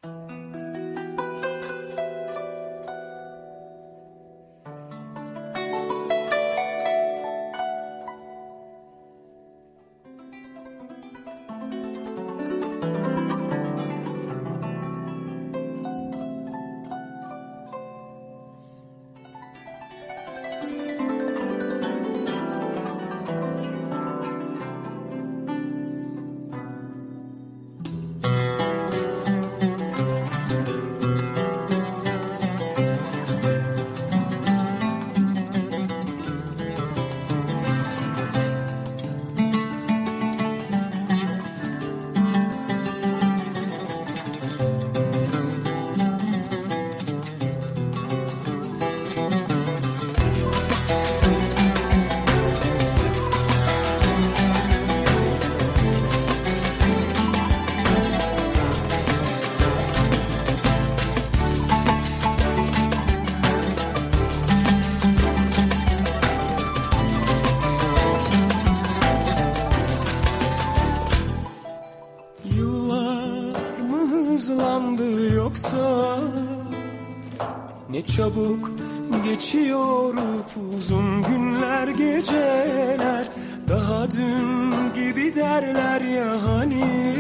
Ne çabuk geçiyor uzun günler geceler, daha dün gibi derler ya hani.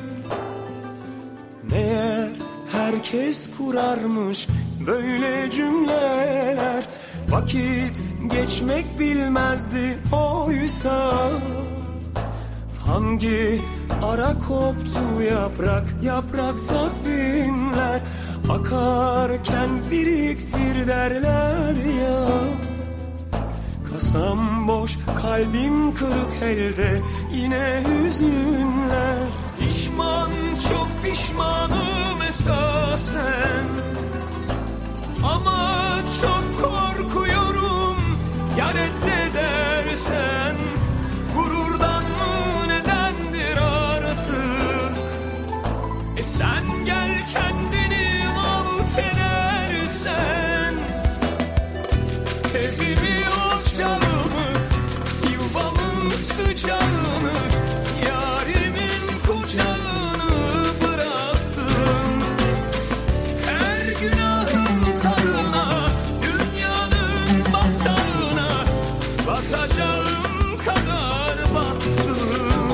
Meğer herkes kurarmış böyle cümleler, vakit geçmek bilmezdi oysa. Hangi ara koptu yaprak, yaprak takvimler, akarken biriktir derler ya. Kasam boş, kalbim kırık elde, yine hüzünler. Pişman, çok pişmanım esasen, ama çok korkuyorum ya reddedersen. Gururdan mı nedendir artık? Sen gel kendini alt edersen. Evimi, ocağımı, yuvamın sıcağını, yarimin kucağını bıraktım. Her günahın tarına, dünyanın batağına, batacağım kadar battım.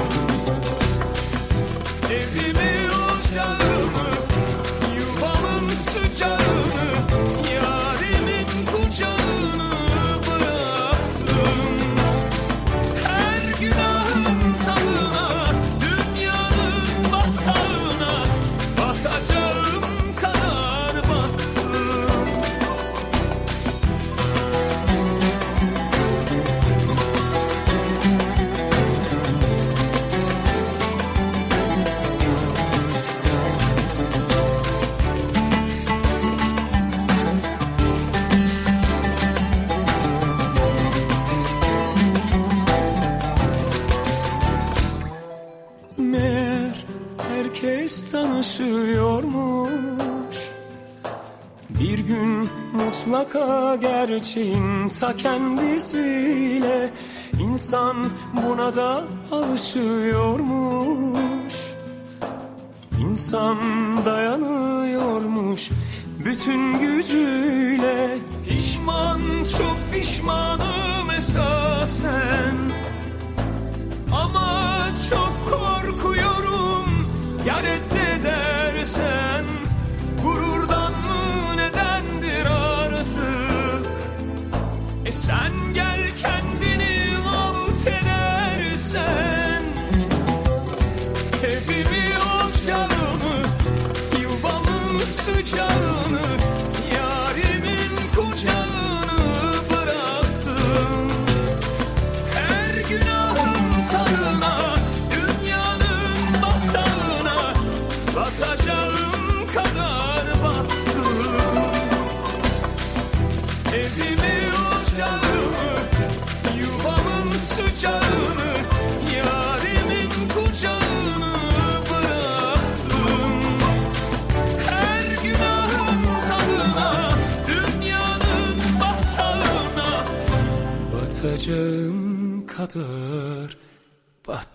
Evimi, ocağımı, yuvamın sıcağını, yarimin kucağını bıraktım. Her günahın tadına, dünyanın batağına, batacağım kadar battım. Meğer herkes tanışıyormuş, bir gün mutlaka gerçeğin ta kendisiyle. İnsan buna da alışıyormuş, İnsan dayanıyormuş bütün gücüyle. Pişman, çok pişmanım esasen, ama çok korkuyorum ya reddedersen. Gururdan mı nedendir artık? Sen gel kendini alt edersen. Evimi, ocağımı, yuvamın sıcağını, yarimin kucağını bıraktım. Her günahın tarına, dünyanın batağına, batacağım kadar battım. Evimi, ocağımı, yuvamın sıcağını, yarimin kucağını bıraktım. Her günahın tadına, dünyanın batağına, batacağım kadar battım.